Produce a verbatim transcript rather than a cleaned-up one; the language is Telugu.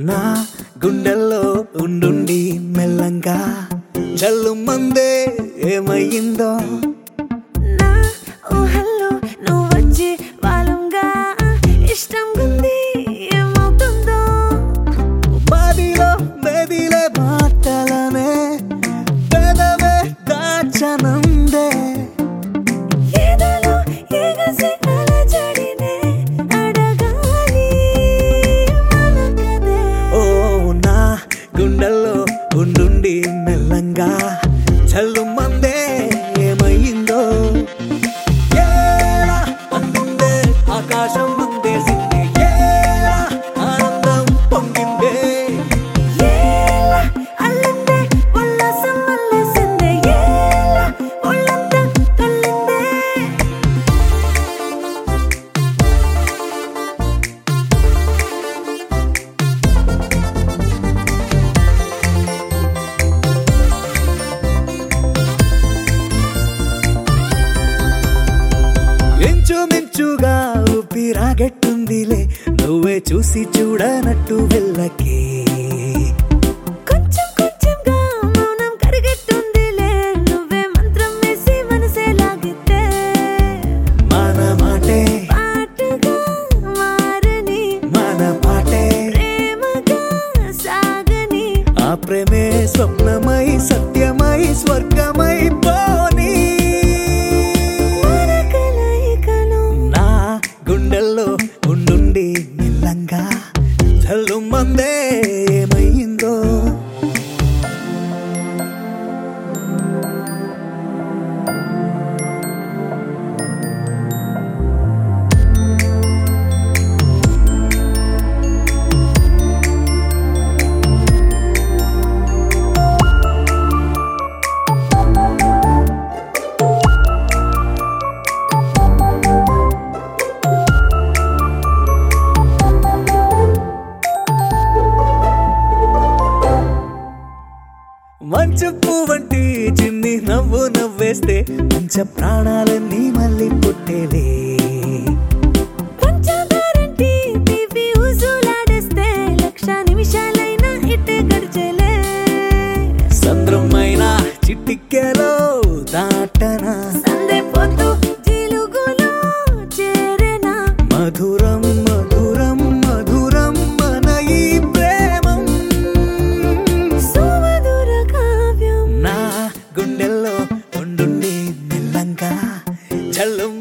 నా గుండెల్లో ఉండుండి మెల్లంగా జల్లు మందే ఏమయ్యిందో నా ఊహల్లో నువ్వు వచ్చి వాలంగా ఇష్టం గుంది ఏమవుతుందో బాదిలో బేదిలే మాటలనే పెదవే దాచనందే ఏదలో ఎగసి అలజడినే అడగాలి మనకదే ఓ నా గుండెల్లో ఉండుండి మెల్లంగా జల్లు మందే ఏమయ్యిందో ఏలా అందిందే ఆకాశం ముందేసింది ఏలా ఆనందం పొంగిందే ఏలా అల్లిందే ఉల్లాసం మల్లేసిందే ఏలా ఒళ్ళంతా తొల్లిందే ఇంచుమించుగా ఊపిరాగెట్టుందిలే నువ్వే చూసి చూడనట్టు వెళ్ళకే కొంచెం కొంచెంగా మౌనం కరిగెట్టుందిలే నువ్వే మంత్రం వేసి మనసే లాగితే మన మాటే పాటగా మారని మన పాటే ప్రేమగా సాగని ఆ ప్రేమే స్వప్నమై సత్యమై స్వర్గమై పోనీ మన కలయికలో నా గుండెల్లో ఉండుండి మెల్లంగా జల్లు మందే ఏమయ్యిందో మంచు పువ్వంటి చిన్ని నవ్వు నవ్వేస్తే పంచ ప్రాణాలన్నీ మళ్ళీ పుట్టేలే పంచదారంటి తీపి ఊసులాడేస్తే లక్ష నిమిషాలైనా ఇట్టే గడిచేలే సంద్రమైన చిట్టికెలో దాటనా సందే పొద్దు జిలుగులో చేరేనా మధురం మధురం మధురం మన ఈ ప్రేమం సుమధుర కావ్యం నా గుండెల్లో ఉండుండి మెల్లంగా జల్లు